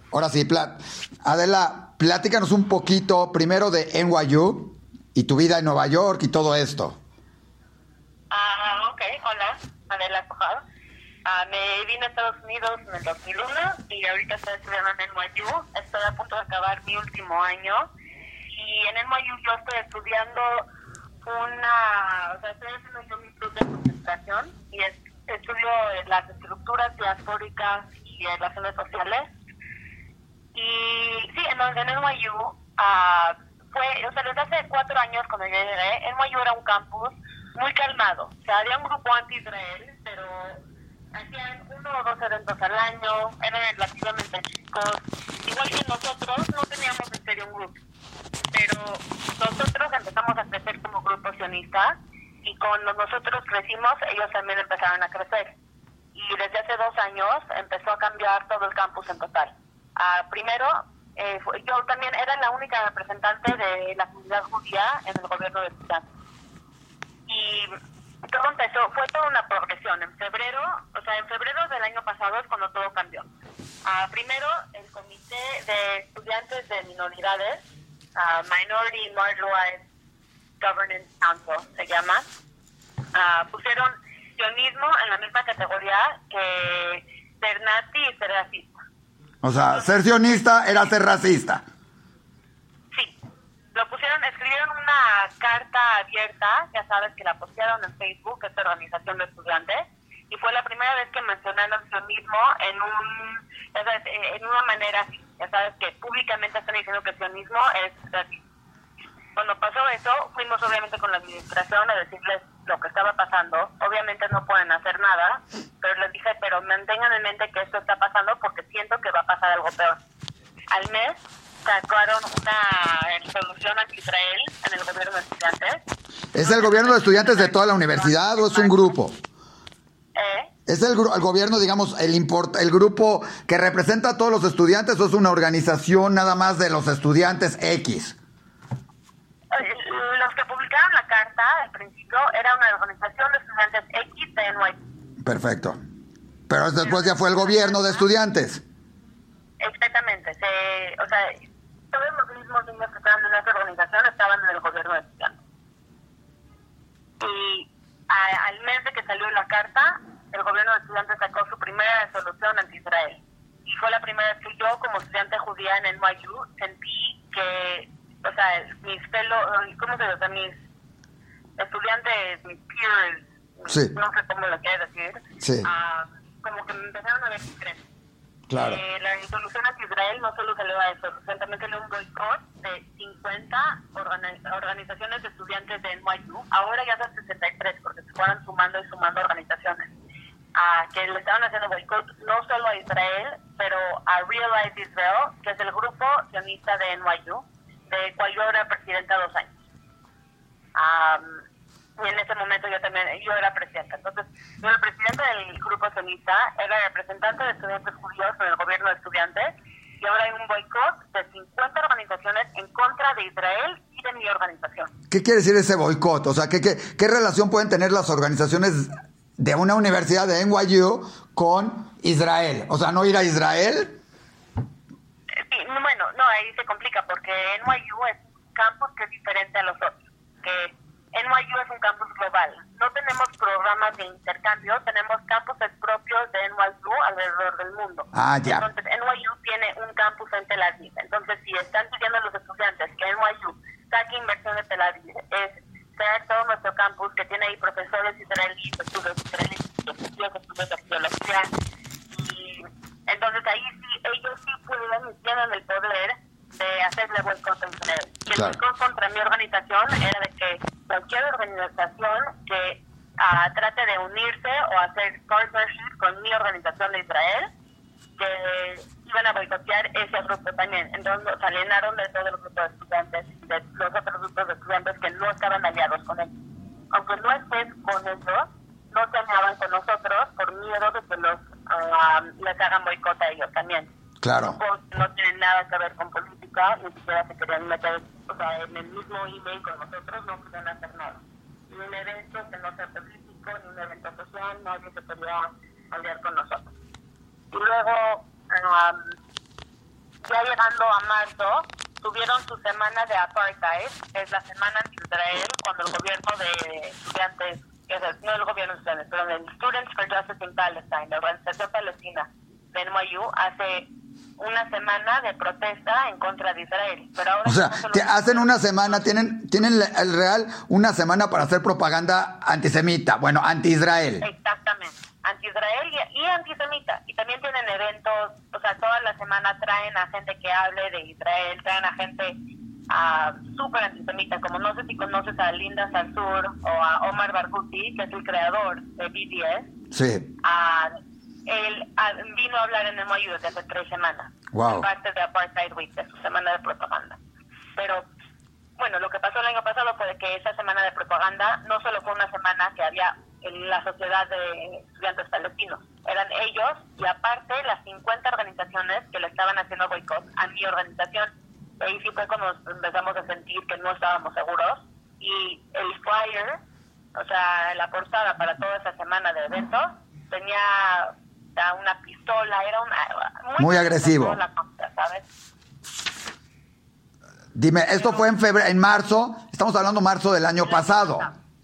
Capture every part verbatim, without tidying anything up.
Ahora sí, Plat. Adela, platícanos un poquito primero de N Y U y tu vida en Nueva York y todo esto. Ah, ok, hola, Adela Cojado. Uh, me vine a Estados Unidos en el dos mil uno y ahorita estoy estudiando en N Y U. Estoy a punto de acabar mi último año. Y en N Y U yo estoy estudiando una... O sea, estoy haciendo yo mi club de concentración y es, estudio las estructuras diaspóricas y relaciones sociales. Y sí, en, en N Y U uh, fue... O sea, desde hace cuatro años cuando yo llegué, N Y U era un campus muy calmado. O sea, había un grupo anti-Israel, pero... hacían uno o dos eventos al año, eran relativamente chicos. Igual que nosotros, no teníamos en serio un grupo. Pero nosotros empezamos a crecer como grupo sionista y cuando nosotros crecimos, ellos también empezaron a crecer. Y desde hace dos años empezó a cambiar todo el campus en total. Uh, primero, eh, yo también era la única representante de la comunidad judía en el gobierno de estudiantes. Y todo empezó, fue toda una progresión. En febrero, o sea, en febrero del año pasado es cuando todo cambió. Uh, primero, el Comité de Estudiantes de Minoridades, uh, Minority Marginalized Governance Council se llama, uh, pusieron sionismo en la misma categoría que ser nazi y ser racista. O sea, ser sionista era ser racista. Sí. Lo pusieron, escribieron una carta abierta, ya sabes que la postearon en Facebook, esta organización de estudiantes, y fue la primera vez que mencionaron el sionismo en un, ya sabes, en una manera así, ya sabes que públicamente están diciendo que el sionismo es racista. Cuando pasó eso, fuimos obviamente con la administración a decirles lo que estaba pasando. Obviamente no pueden hacer nada, pero les dije, pero mantengan en mente que esto está pasando porque siento que va a pasar algo peor. Al mes sacaron una resolución anti-Israel en el gobierno de estudiantes. ¿Es el gobierno de estudiantes de toda la universidad o es un grupo? ¿Eh? ¿Es el, el gobierno, digamos, el, import, el grupo que representa a todos los estudiantes o es una organización nada más de los estudiantes X? Los que publicaron la carta al principio era una organización de estudiantes X de N Y U. Perfecto. Pero después ya fue el gobierno de estudiantes. Exactamente. Se, o sea, todos los mismos niños que estaban en esa organización estaban en el gobierno de estudiantes. Y a, al mes de que salió la carta, el gobierno de estudiantes sacó su primera resolución anti-Israel. Y fue la primera vez que yo, como estudiante judía en N Y U, sentí que, o sea, mis fellow, ¿cómo se dice? Mis estudiantes, mis peers, sí. no sé cómo lo quiere decir, sí. uh, como que me empezaron a ver diferente. Claro. Eh, la resolución anti-Israel no solo salió a eso, también salió un boicot de cincuenta organi- organizaciones de estudiantes de N Y U. Ahora ya son sesenta y tres porque se fueron sumando y sumando organizaciones. Uh, que le estaban haciendo boicot no solo a Israel, pero a Realize Israel, que es el grupo sionista de N Y U, de cual yo era presidenta dos años. Um, y en ese momento yo también, yo era presidenta. Entonces, yo era presidenta del grupo sionista, era representante de estudiantes judíos en el gobierno de estudiantes, y ahora hay un boicot de cincuenta organizaciones en contra de Israel y de mi organización. ¿Qué quiere decir ese boicot? O sea, ¿qué, qué, qué relación pueden tener las organizaciones de una universidad de N Y U con Israel? O sea, ¿no ir a Israel? Sí, bueno, no, ahí se complica porque N Y U es un campus que es diferente a los otros. Que N Y U es un campus global. No tenemos programas de intercambio, tenemos campuses propios de N Y U alrededor del mundo. Ah, ya. Entonces, N Y U tiene un campus en Tel Aviv. Entonces, si están pidiendo a los estudiantes que N Y U saque inversión de Tel Aviv, es crear todo nuestro campus que tiene ahí profesores israelíes, estudios israelíes, estudios, estudios de arqueología. Y entonces ahí sí, ellos sí pueden y tienen el poder de hacerle boicot a Israel. Y el Claro. boicot contra mi organización era de que cualquier organización que uh, trate de unirse o hacer partnership con mi organización de Israel, que iban a boicotear ese grupo también. Entonces nos alienaron de todo el grupo de estudiantes y de los otros grupos de estudiantes que no estaban aliados con ellos. Aunque no estés con ellos, no se aliaban con nosotros por miedo de que los uh, les hagan boicot a ellos también. Claro. Grupos que no tienen nada que ver con política, ni siquiera se querían meter, o sea, en el mismo email con nosotros, no podían hacer nada. Ni un evento que no sea político, ni un evento social, nadie se podía aliar con nosotros. Y luego, um, ya llegando a marzo, tuvieron su semana de apartheid, que es la semana anti-Israel, cuando el gobierno de estudiantes, que es el, no el gobierno de estudiantes, pero el Students for Justice in Palestine, la organización palestina de N Y U, hace una semana de protesta en contra de Israel. Pero ahora o sea, no solo te hacen una semana, tienen tienen el real una semana para hacer propaganda antisemita, bueno, anti-Israel. Exactamente, anti-Israel y, y antisemita. Y también tienen eventos, o sea, toda la semana traen a gente que hable de Israel, traen a gente uh, súper antisemita, como no sé si conoces a Linda Sarsour o a Omar Barghouti, que es el creador de B D S. Sí. Uh, él uh, vino a hablar en el N Y U desde hace tres semanas. Wow. En parte de Apartheid Week, de su semana de propaganda. Pero, bueno, lo que pasó el año pasado fue que esa semana de propaganda no solo fue una semana que había en la sociedad de estudiantes palestinos, eran ellos y aparte las cincuenta organizaciones que le estaban haciendo boicot a mi organización. Ahí sí fue cuando empezamos a sentir que no estábamos seguros y el flyer, o sea, la portada para toda esa semana de eventos tenía una pistola, era una muy, muy agresivo. La cosa, ¿sabes? Dime, esto fue en febrero, en marzo, estamos hablando marzo del año pasado.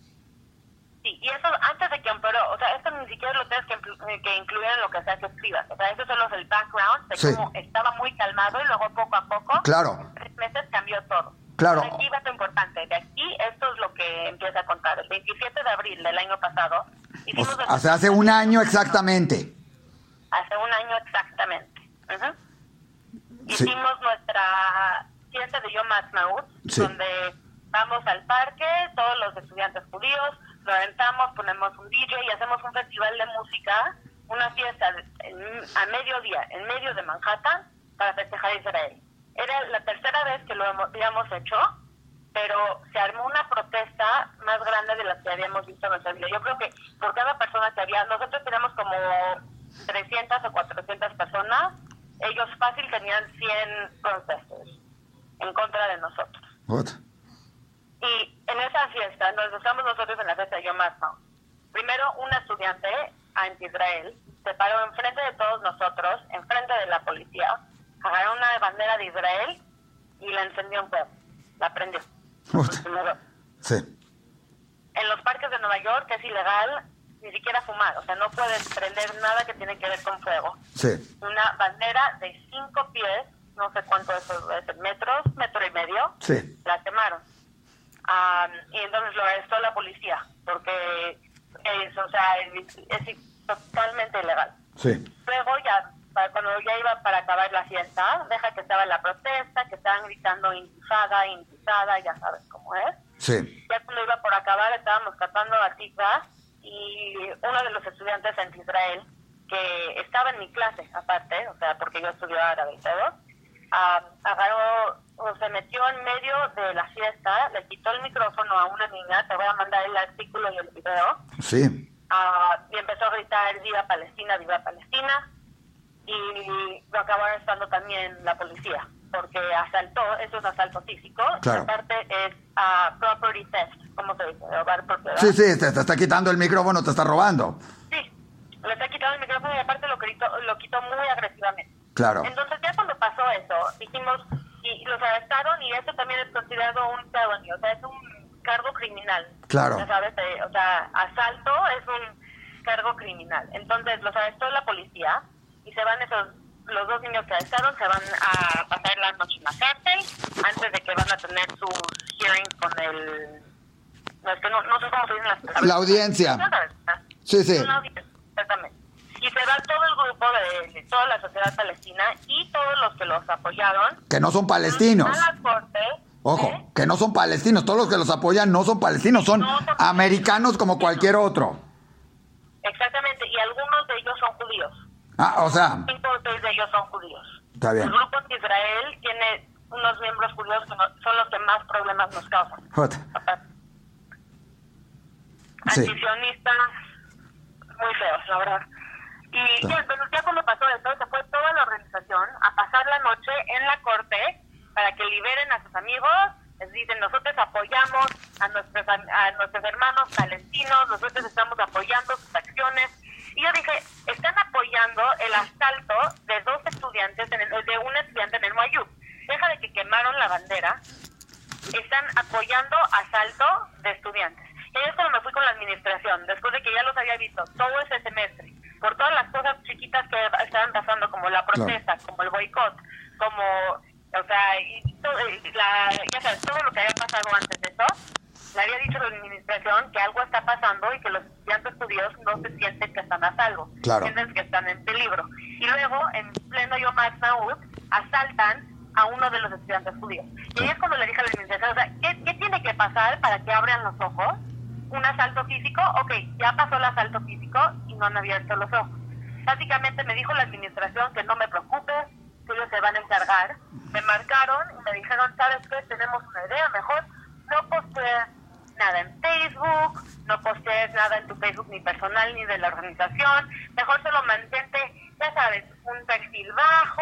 Sí, y eso antes de que empeoró, o sea, esto ni siquiera lo tienes que, inclu- que incluir en lo que sea que escribas, o sea, eso solo es el background de sí. Cómo estaba muy calmado y luego poco a poco, claro. en tres meses cambió todo. Claro. De aquí va lo importante, de aquí esto es lo que empieza a contar. El veintisiete de abril del año pasado, hicimos o, o sea, hace un año exactamente. Hace un año exactamente. Uh-huh. Sí. Hicimos nuestra fiesta de Yom Ha'atzmaut, sí. Donde vamos al parque, todos los estudiantes judíos, lo aventamos, ponemos un D J y hacemos un festival de música, una fiesta de, en, a mediodía, en medio de Manhattan, para festejar a Israel. Era la tercera vez que lo hemos, habíamos hecho, pero se armó una protesta más grande de las que habíamos visto en nuestra vida. Yo creo que por cada persona que había, nosotros teníamos como trescientas o cuatrocientas personas, ellos fácil tenían cien protesters en contra de nosotros. What? Y en esa fiesta, nos estamos nosotros en la fiesta de Yom Ha'atzmaut. Primero, una estudiante anti-Israel se paró enfrente de todos nosotros, enfrente de la policía, agarró una bandera de Israel y la encendió en fuego. La prendió. Sí. En los parques de Nueva York es ilegal ni siquiera fumar, o sea, no puedes prender nada que tiene que ver con fuego. Sí. Una bandera de cinco pies, no sé cuánto eso es, metros, metro y medio, sí. La quemaron. Um, y entonces lo arrestó la policía, porque es, o sea, es, es totalmente ilegal. Sí. Luego ya, para, cuando ya iba para acabar la fiesta, deja que estaba en la protesta, que estaban gritando intifada, intifada, ya sabes cómo es. Sí. Ya cuando iba por acabar, estábamos cantando la tikva y uno de los estudiantes anti-Israel, que estaba en mi clase aparte, o sea, porque yo estudio árabe y todo, uh, agarró, o se metió en medio de la fiesta, le quitó el micrófono a una niña, te voy a mandar el artículo y el video. Sí. Uh, y empezó a gritar viva Palestina, viva Palestina, y lo acabó arrestando también la policía, porque asaltó, eso es asalto físico, claro. Y aparte es uh, property theft, ¿cómo se dice? Robar propiedad. Sí, sí, te, te está quitando el micrófono, te está robando. Sí, le está quitando el micrófono y aparte lo quitó, lo quitó muy agresivamente. Claro. Entonces ya cuando pasó eso, dijimos, y los arrestaron y eso también es considerado un felony, o sea, es un cargo criminal. Claro. Ya sabes, eh, o sea, asalto es un cargo criminal. Entonces los arrestó la policía y se van esos, los dos niños que arrestaron se van a pasar la noche en la cárcel antes de que van a tener sus hearings con el, no, es que no, no sé cómo se dicen las palabras. La audiencia. Sí, sí. Una audiencia, exactamente. Y se va todo el grupo de, de toda la sociedad palestina y todos los que los apoyaron. Que no son palestinos. A la corte. Ojo, ¿eh? que no son palestinos. Todos los que los apoyan no son palestinos, son no, no, americanos como cualquier otro. Exactamente, y algunos de ellos son judíos. Ah, o sea. Cinco o seis de ellos son judíos. Está bien. El grupo de Israel tiene unos miembros judíos que no, son los que más problemas nos causan. What? Sí. Antisionistas, muy feos, la verdad. Y ya, bueno, ya cuando pasó eso, se fue toda la organización a pasar la noche en la corte para que liberen a sus amigos. Les dicen, nosotros apoyamos a nuestros, a nuestros hermanos palestinos, nosotros estamos apoyando sus acciones. Y yo dije, están apoyando el asalto de dos estudiantes, en el, de de un estudiante en el N Y U. Deja de que quemaron la bandera, están apoyando asalto de estudiantes. Y ahí es cuando me fui con la administración, después de que ya los había visto todo ese semestre, por todas las cosas chiquitas que estaban pasando, como la protesta, claro, como el boicot, como, o sea, y todo, la, ya sabes, todo lo que había pasado antes de eso. Le había dicho a la administración que algo está pasando y que los estudiantes judíos no se sienten que están a salvo, claro, sienten que están en peligro. Y luego, en pleno Yom Ha'atzmaut, asaltan a uno de los estudiantes judíos. Y ahí es cuando le dije a la administración, o sea, ¿qué, ¿qué tiene que pasar para que abran los ojos? ¿Un asalto físico? Ok, ya pasó el asalto físico y no han abierto los ojos. Básicamente me dijo la administración que no me preocupe, que ellos se van a encargar. Me marcaron y me dijeron, ¿sabes qué? Tenemos una idea, mejor no postees nada en Facebook, no postees nada en tu Facebook ni personal ni de la organización, mejor solo mantente, ya sabes, un perfil bajo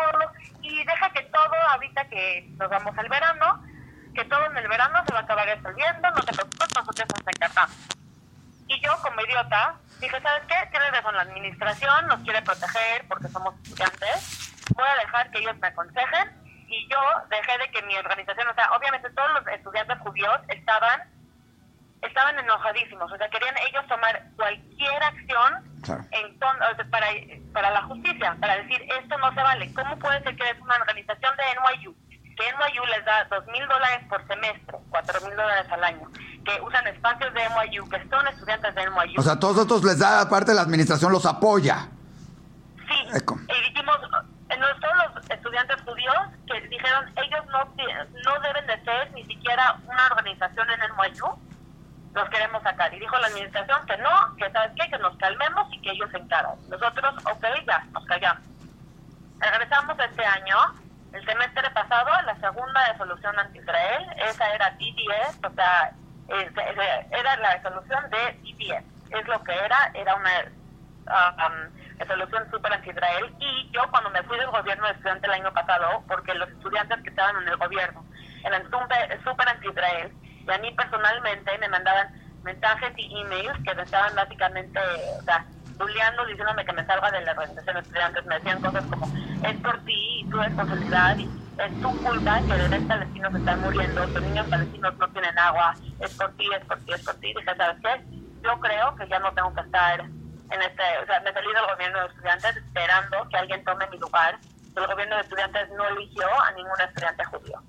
y deja que todo, ahorita que nos vamos al verano, que todo en el verano se va a acabar resolviendo, no te preocupes, nosotros nos encargamos. Y yo, como idiota, dije, ¿sabes qué? Tiene razón, la administración nos quiere proteger porque somos estudiantes, voy a dejar que ellos me aconsejen. Y yo dejé de que mi organización, o sea, obviamente todos los estudiantes judíos estaban estaban enojadísimos, o sea, querían ellos tomar cualquier acción, claro, en ton, o sea, para, para la justicia, para decir, esto no se vale. ¿Cómo puede ser que es una organización de N Y U, que N Y U les da dos mil dólares por semestre, cuatro mil dólares al año, que usan espacios de N Y U, que son estudiantes de N Y U? O sea, todos estos les da, aparte la administración los apoya. Sí, Eco. Y dijimos, todos los estudiantes judíos que dijeron, ellos no, no deben de ser ni siquiera una organización en N Y U, los queremos sacar. Y dijo la administración que no, que sabes qué, que nos calmemos y que ellos se encargan. Nosotros, ok, ya, nos callamos. Regresamos este año, el semestre pasado, la segunda resolución anti-Israel, esa era D D S, o sea, es, es, era la resolución de D D S. Es lo que era, era una uh, um, resolución súper anti-Israel. Y yo cuando me fui del gobierno de estudiante el año pasado, porque los estudiantes que estaban en el gobierno eran súper anti-Israel, y a mí personalmente me mandaban mensajes y emails que me estaban básicamente, o sea, bulleando, diciéndome que me salga de la organización de estudiantes. Me decían cosas como, es por ti y tu responsabilidad y es tu culpa que bebés palestinos están muriendo, que niños palestinos no tienen agua, es por ti, es por ti, es por ti. Y dije, ¿sabes qué? Yo creo que ya no tengo que estar en este, o sea, me salí del gobierno de estudiantes esperando que alguien tome mi lugar. El gobierno de estudiantes no eligió a ningún estudiante judío.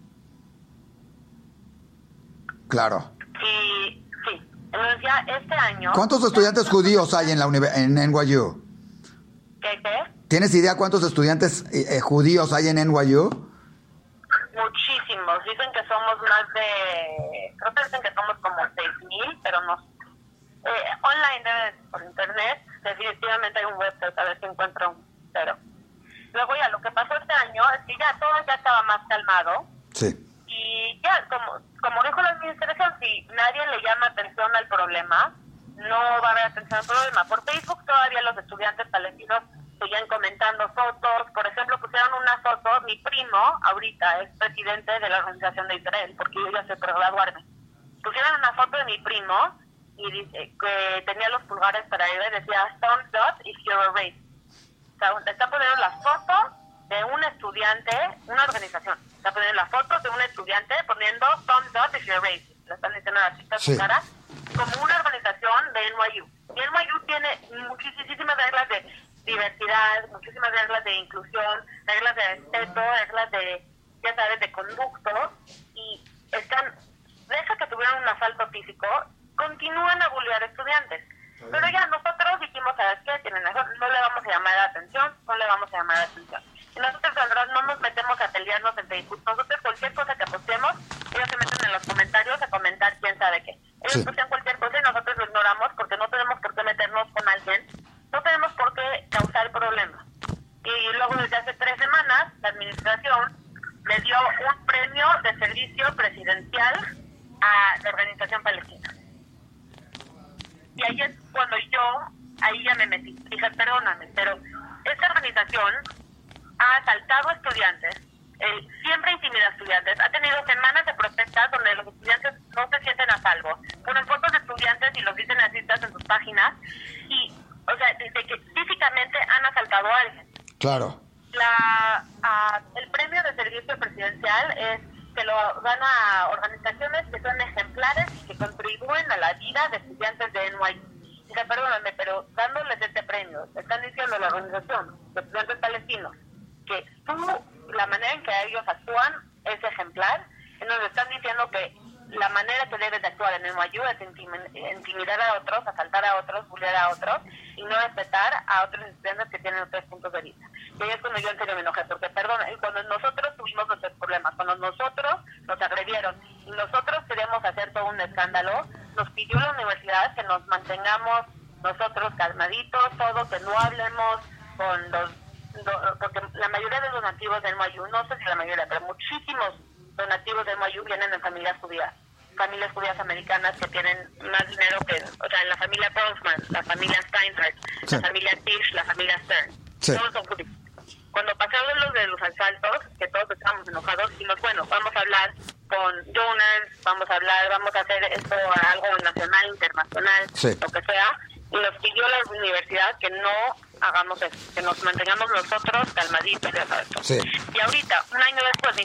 Claro. Sí, sí. Entonces ya este año... ¿Cuántos estudiantes judíos hay en la uni- en N Y U? ¿Qué, qué? ¿Tienes idea cuántos estudiantes eh, judíos hay en N Y U? Muchísimos. Dicen que somos más de... Creo que dicen que somos como seis mil, pero no... Eh, online, debe, por internet, definitivamente hay un website, a ver si encuentro un cero. Luego ya, lo que pasó este año es que ya todo ya estaba más calmado. Sí. Y ya, como, como dijo la administración, si nadie le llama atención al problema, no va a haber atención al problema. Por Facebook todavía los estudiantes palestinos seguían comentando fotos. Por ejemplo, pusieron una foto, mi primo ahorita es presidente de la Organización de Israel, porque yo ya estoy por graduarme. Pusieron una foto de mi primo y dice que tenía los pulgares para arriba y decía, thumbs up if you're a race. O sea, le están poniendo las fotos de un estudiante, una organización, está poniendo las fotos de un estudiante poniendo thumbs up if you're racist, le están diciendo a la chica sí. su cara, como una organización de N Y U. Y N Y U tiene muchísimas reglas de diversidad, muchísimas reglas de inclusión, reglas de respeto, reglas de, ya sabes, de conducto, y están, deja que tuvieran un asalto físico, continúan a bullear estudiantes. Pero ya nosotros dijimos, ¿sabes qué? Tienen razón, no le vamos a llamar la atención, no le vamos a llamar la atención. Y nosotros, la verdad, no nos metemos a pelearnos en Facebook. Nosotros, cualquier cosa que postemos, ellos se meten en los comentarios a comentar quién sabe qué. Ellos sí. postean cualquier cosa y nosotros lo ignoramos porque no tenemos por qué meternos con alguien, no tenemos por qué causar problemas. Y luego, desde hace tres semanas, la administración le dio un premio de servicio presidencial a la Organización Palestina. Y ahí es cuando yo, ahí ya me metí. Dije, perdóname, pero esta organización ha asaltado a estudiantes, eh, siempre intimida a estudiantes, ha tenido semanas de protestas donde los estudiantes no se sienten a salvo. Ponen fotos de estudiantes y los dicen nazistas en sus páginas. Y, o sea, desde que físicamente han asaltado a alguien. Claro. la, uh, el premio de servicio presidencial es que lo dan a organizaciones que son ejemplares y que contribuyen a la vida de estudiantes de N Y U. O sea, perdóname, pero dándoles este premio, están diciendo a la organización de estudiantes palestinos que tú, la manera en que ellos actúan es ejemplar, y nos están diciendo que la manera que debes de actuar en N Y U es intimidar a otros, asaltar a otros, bullear a otros y no respetar a otros estudiantes que tienen otros puntos de vista. Y ahí es cuando yo en serio me enojé, porque perdón, cuando nosotros tuvimos nuestros problemas, cuando nosotros nos agredieron y nosotros queremos hacer todo un escándalo, nos pidió la universidad que nos mantengamos nosotros calmaditos, todo, que no hablemos con los, no, porque la mayoría de los nativos de N Y U, no sé si la mayoría, pero muchísimos donativos de N Y U vienen de familias judías, familias judías americanas que tienen más dinero que, o sea, la familia Grossman, la familia Steinhardt, sí. la familia Tisch, la familia Stern, sí. todos son judíos. Cuando pasaron los de los asaltos, que todos estábamos enojados, dijimos, bueno, vamos a hablar con donors, vamos a hablar, vamos a hacer esto algo nacional, internacional, sí. lo que sea, y nos pidió la universidad que no hagamos eso, que nos mantengamos nosotros calmaditos, ya sabes. Sí. Y ahorita, un año después, ni